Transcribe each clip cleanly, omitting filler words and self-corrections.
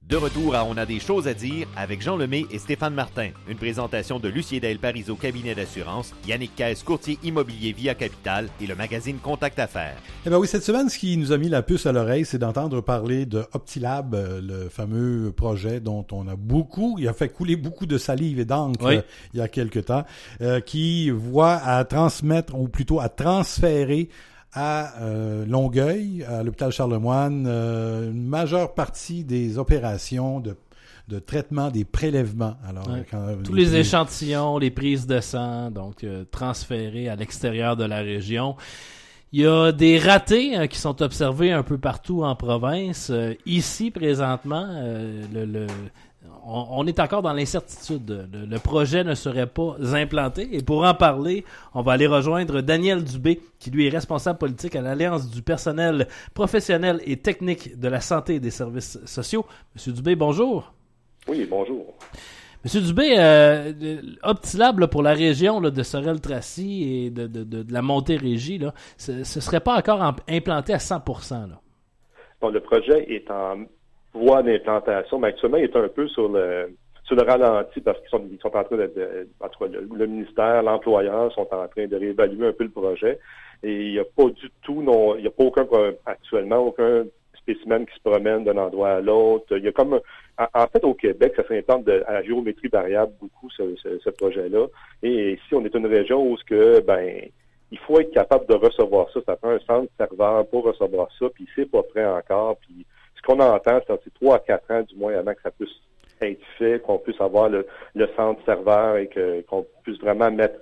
De retour à On a des choses à dire avec Jean Lemay et Stéphane Martin. Une présentation de Lucie Del Parizeau Cabinet d'assurance, Yannick Caisse, courtier immobilier Via Capital et le magazine Contact Affaires. Eh bien oui, cette semaine, ce qui nous a mis la puce à l'oreille, c'est d'entendre parler de Optilab, le fameux projet dont on a il a fait couler beaucoup de salive et d'encre il y a quelque temps, qui voit à transmettre, ou plutôt à transférer à Longueuil, à l'hôpital Charlemagne, une majeure partie des opérations de traitement des prélèvements. Alors, tous les échantillons, les prises de sang, donc transférés à l'extérieur de la région. Il y a des ratés qui sont observés un peu partout en province. Ici, présentement, on est encore dans l'incertitude. Le projet ne serait pas implanté. Et pour en parler, on va aller rejoindre Daniel Dubé, qui lui est responsable politique à l'Alliance du personnel professionnel et technique de la santé et des services sociaux. Monsieur Dubé, bonjour. Oui, bonjour. Monsieur Dubé, Optilab pour la région de Sorel-Tracy et de la Montérégie, là, ce serait pas encore implanté à 100%. Là. Bon, le projet est en voie d'implantation, mais actuellement, il est un peu sur le ralenti parce qu'ils sont en train le ministère, l'employeur sont en train de réévaluer un peu le projet. Et il n'y a pas du tout, il n'y a pas actuellement aucun spécimen qui se promène d'un endroit à l'autre. Il y a comme en fait, au Québec, ça s'implante à la géométrie variable beaucoup, ce projet-là. Et ici, on est une région où il faut être capable de recevoir ça. Ça prend un centre serveur pour recevoir ça, puis c'est pas prêt encore. Puis ce qu'on entend, c'est 3 à 4 ans, du moins, avant que ça puisse être fait, qu'on puisse avoir le centre serveur et qu'on puisse vraiment mettre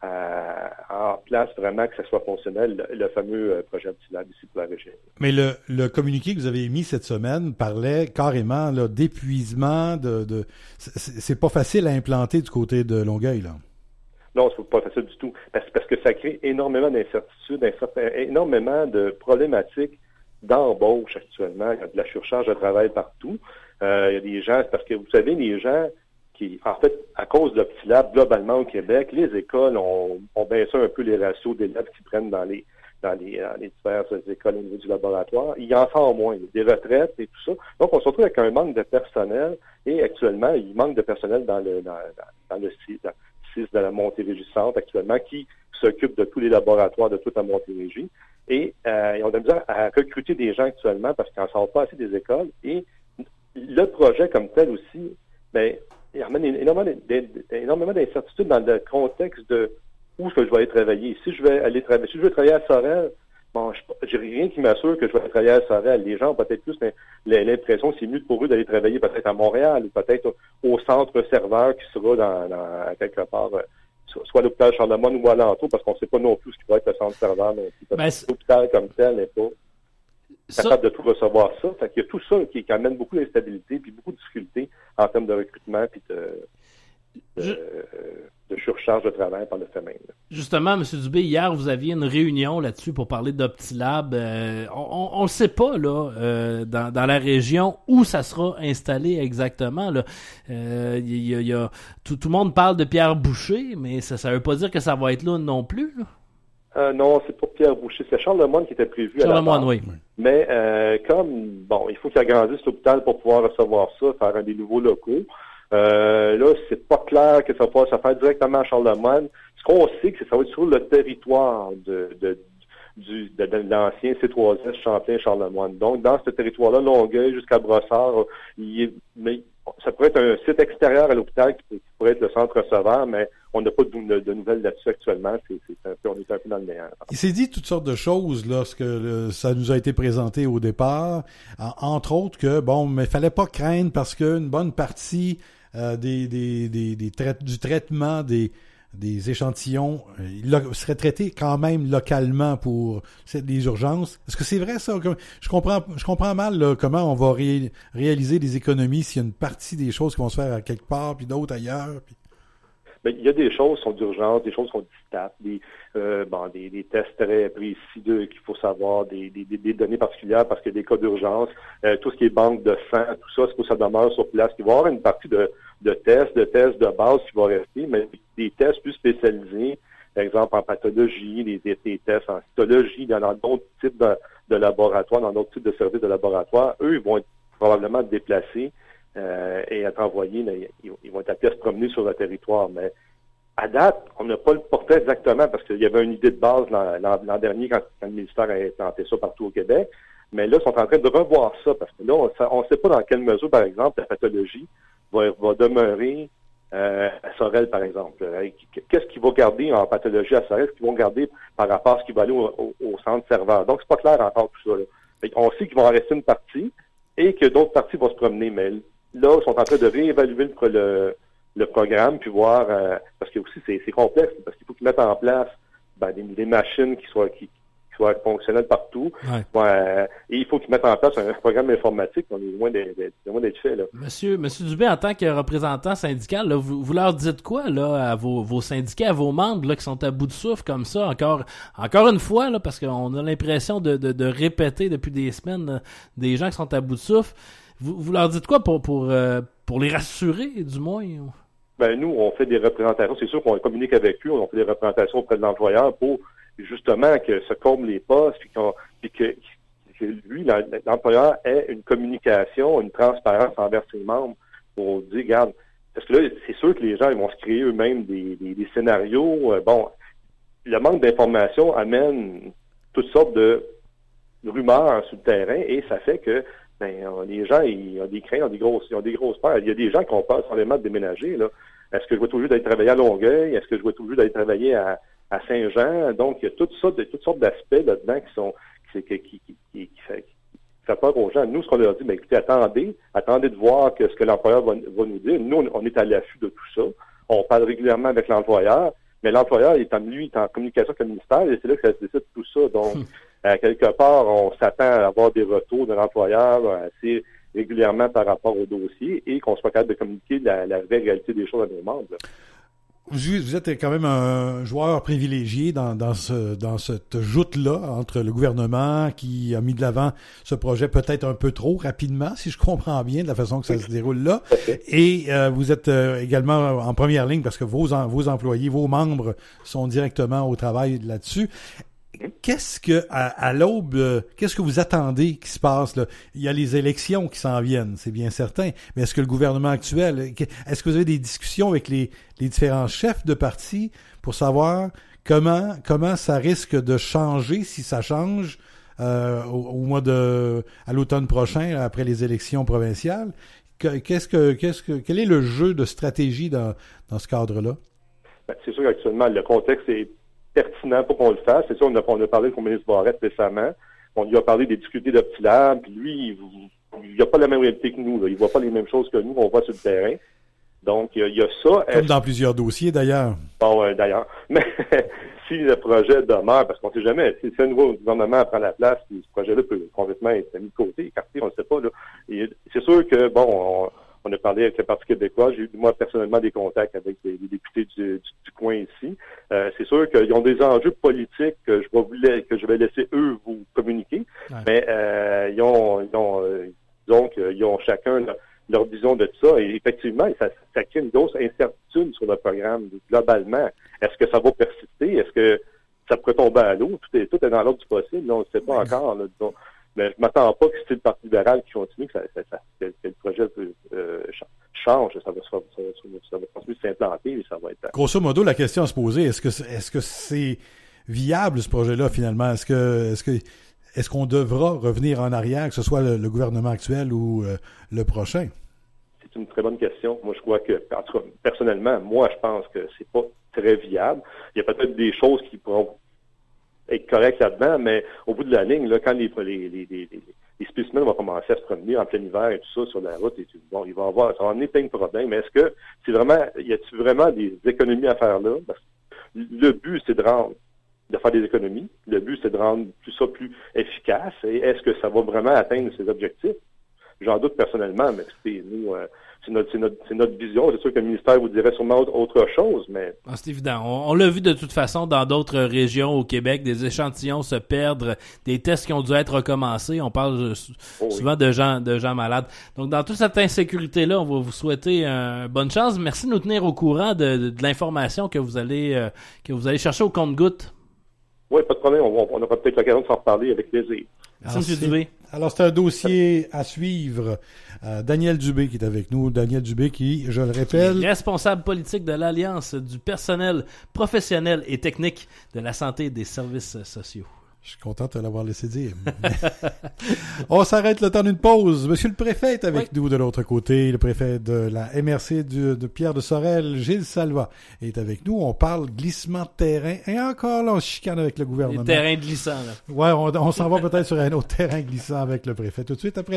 en place vraiment que ça soit fonctionnel, le fameux projet Optilab ici pour la région. Mais le communiqué que vous avez émis cette semaine parlait carrément là, d'épuisement, c'est pas facile à implanter du côté de Longueuil, là. Non, c'est pas facile du tout. Parce que ça crée énormément d'incertitudes, énormément de problématiques d'embauche actuellement. Il y a de la surcharge de travail partout. Il y a des gens, parce que vous savez, les gens en fait, à cause de Optilab, globalement au Québec, les écoles ont baissé un peu les ratios d'élèves qui prennent dans les diverses écoles au niveau du laboratoire. Il y en a moins. Il y a des retraites et tout ça. Donc, on se retrouve avec un manque de personnel et actuellement, il manque de personnel dans le CIS de la Montérégie Centre actuellement qui s'occupe de tous les laboratoires de toute la Montérégie. Et on a besoin à recruter des gens actuellement parce qu'ils n'en sortent pas assez des écoles. Et le projet comme tel aussi, il amène énormément d'incertitudes dans le contexte de où est-ce que je vais aller travailler. Si je veux travailler à Sorel, j'ai rien qui m'assure que je vais aller travailler à Sorel. Les gens ont peut-être plus l'impression que c'est mieux pour eux d'aller travailler peut-être à Montréal ou peut-être au centre serveur qui sera dans quelque part, soit à l'hôpital Charlemagne ou à l'entour, parce qu'on ne sait pas non plus ce qui va être le centre serveur. Mais l'hôpital comme tel n'est pas capable de tout recevoir ça. Fait qu'il y a tout ça qui amène beaucoup d'instabilité puis beaucoup de difficultés en termes de recrutement puis de surcharge de travail par le fait même. Justement, M. Dubé, hier, vous aviez une réunion là-dessus pour parler d'Optilab. On ne sait pas là dans la région où ça sera installé exactement. Là. Tout le monde parle de Pierre Boucher, mais ça ne veut pas dire que ça va être là non plus. Là. Non, c'est pas Pierre Boucher, c'est Charlemagne qui était prévu à la base. Oui. Mais il faut qu'il agrandisse l'hôpital pour pouvoir recevoir ça, faire des nouveaux locaux. Là, c'est pas clair que ça va se faire directement à Charlemagne. Ce qu'on sait, c'est que ça va être sur le territoire de l'ancien C3S Champlain-Charlemagne. Donc, dans ce territoire-là, Longueuil jusqu'à Brossard, ça pourrait être un site extérieur à l'hôpital qui pourrait être le centre receveur, mais on n'a pas de nouvelles là-dessus actuellement. On est un peu dans le néant. Il s'est dit toutes sortes de choses lorsque ça nous a été présenté au départ. Entre autres que, mais il fallait pas craindre parce qu'une bonne partie du traitement des échantillons seraient traités quand même localement pour des urgences. Est-ce que c'est vrai ça? Je comprends mal là, comment on va réaliser des économies s'il y a une partie des choses qui vont se faire à quelque part puis d'autres ailleurs. Puis... Mais il y a des choses qui sont d'urgence, des choses qui sont distables, des tests très précis qu'il faut savoir, des données particulières parce qu'il y a des cas d'urgence, tout ce qui est banque de sang, tout ça, c'est pour que ça demeure sur place. Il va y avoir une partie de tests de base qui va rester, mais des tests plus spécialisés, par exemple en pathologie, des tests en cytologie, dans d'autres types de laboratoires, dans d'autres types de services de laboratoire, eux, ils vont être probablement déplacés et être envoyés, ils vont être appelés à se promener sur le territoire. Mais à date, on n'a pas le portrait exactement parce qu'il y avait une idée de base l'an dernier quand le ministère a implanté ça partout au Québec. Mais là, ils sont en train de revoir ça parce que là, on ne sait pas dans quelle mesure, par exemple, la pathologie va demeurer à Sorel, par exemple. Qu'est-ce qu'ils vont garder en pathologie à Sorel? Qu'est-ce qu'ils vont garder par rapport à ce qui va aller au centre serveur? Donc, c'est pas clair encore tout ça. Là. On sait qu'ils vont en rester une partie et que d'autres parties vont se promener. Mais là, ils sont en train de réévaluer le programme puis voir parce que aussi c'est complexe parce qu'il faut qu'ils mettent en place des machines qui soient fonctionnelles partout. Ouais. Et il faut qu'ils mettent en place un programme informatique. On est loin d'être fait là. Monsieur Dubé, en tant que représentant syndical, là, vous leur dites quoi là à vos syndicats, à vos membres là qui sont à bout de souffle comme ça encore une fois là parce qu'on a l'impression de répéter depuis des semaines là, des gens qui sont à bout de souffle. Vous leur dites quoi pour les rassurer du moins? Nous, on fait des représentations. C'est sûr qu'on communique avec eux. On fait des représentations auprès de l'employeur pour justement que se comble les postes puis que lui, l'employeur ait une communication, une transparence envers ses membres pour dire, regarde, parce que là, c'est sûr que les gens ils vont se créer eux-mêmes des scénarios. Le manque d'information amène toutes sortes de rumeurs sur le terrain et ça fait que les gens, ils ont des craintes, ils ont des grosses peurs. Il y a des gens qui ont peur simplement de déménager, là. Est-ce que je vais toujours d'aller travailler à Longueuil? Est-ce que je vais toujours d'aller travailler à Saint-Jean? Donc, il y a toutes sortes d'aspects là-dedans qui fait peur aux gens. Nous, ce qu'on leur dit, écoutez, attendez de voir ce que l'employeur va nous dire. Nous, on est à l'affût de tout ça. On parle régulièrement avec l'employeur, mais l'employeur, il est en communication avec le ministère et c'est là que ça se décide tout ça. Donc, quelque part, on s'attend à avoir des retours de l'employeur assez régulièrement par rapport au dossier et qu'on soit capable de communiquer la vraie réalité des choses à nos membres. Vous êtes quand même un joueur privilégié dans cette joute-là entre le gouvernement qui a mis de l'avant ce projet peut-être un peu trop rapidement, si je comprends bien de la façon que ça se déroule là. Et vous êtes également en première ligne parce que vos employés, vos membres sont directement au travail là-dessus. Qu'est-ce que, à l'aube, qu'est-ce que vous attendez qui se passe là? Il y a les élections qui s'en viennent, c'est bien certain. Mais est-ce que le gouvernement actuel, est-ce que vous avez des discussions avec les différents chefs de parti pour savoir comment ça risque de changer si ça change à l'automne prochain après les élections provinciales? Quel est le jeu de stratégie dans ce cadre-là? C'est sûr qu'actuellement le contexte est pertinent pour qu'on le fasse. C'est sûr, on a parlé avec le ministre Barrette récemment. On lui a parlé des difficultés d'Optilab, puis lui, il n'a pas la même réalité que nous. Là. Il voit pas les mêmes choses que nous qu'on voit sur le terrain. Donc, il y a ça. Comme dans plusieurs dossiers, d'ailleurs. Bon, d'ailleurs. Mais si le projet demeure, parce qu'on ne sait jamais, si un nouveau gouvernement prend la place, puis ce projet-là peut complètement être mis de côté, écarté, on ne sait pas. Là. Et c'est sûr que, on a parlé avec le Parti québécois. J'ai eu, moi, personnellement, des contacts avec les députés du coin ici. C'est sûr qu'ils ont des enjeux politiques que je vais laisser eux vous communiquer. Ouais. Mais ils ont chacun leur vision de ça. Et effectivement, ça crée une grosse incertitude sur le programme globalement. Est-ce que ça va persister? Est-ce que ça pourrait tomber à l'eau? Tout est dans l'ordre du possible. Là, on ne sait pas encore. Là, disons. Mais je m'attends pas que c'est le Parti libéral qui continue, que le projet change, ça va continuer de s'implanter et ça va être... Grosso modo, la question à se poser, est-ce que c'est viable ce projet-là finalement? Est-ce qu'on devra revenir en arrière, que ce soit le gouvernement actuel ou le prochain? C'est une très bonne question. Moi, je crois que, en tout cas, personnellement, je pense que c'est pas très viable. Il y a peut-être des choses qui pourront être correct là-dedans, mais au bout de la ligne, là, quand les spécimens vont commencer à se promener en plein hiver et tout ça sur la route, il va ça va amener plein de problèmes. Mais est-ce que y a-t-il vraiment des économies à faire là? Parce que le but, c'est de faire des économies. Le but, c'est de rendre tout ça plus efficace. Et est-ce que ça va vraiment atteindre ses objectifs? J'en doute personnellement, mais nous, c'est notre vision. C'est sûr que le ministère vous dirait sûrement autre chose, mais... C'est évident. On l'a vu de toute façon dans d'autres régions au Québec, des échantillons se perdre, des tests qui ont dû être recommencés. On parle souvent de gens malades. Donc, dans toute cette insécurité-là, on va vous souhaiter bonne chance. Merci de nous tenir au courant de l'information que vous allez chercher au compte-gouttes. Oui, pas de problème. On aura peut-être l'occasion de s'en reparler avec plaisir. Merci, M. Dubé. Alors, c'est un dossier à suivre. Daniel Dubé qui est avec nous. Daniel Dubé qui, je le rappelle... responsable politique de l'Alliance du personnel professionnel et technique de la santé et des services sociaux. Je suis content de l'avoir laissé dire. On s'arrête le temps d'une pause. Monsieur le préfet est avec nous de l'autre côté. Le préfet de la MRC de Pierre de Sorel, Gilles Salva, est avec nous. On parle glissement de terrain. Et encore là, on se chicane avec le gouvernement. Les terrains glissants, là. Ouais, on s'en va peut-être sur un autre terrain glissant avec le préfet tout de suite après.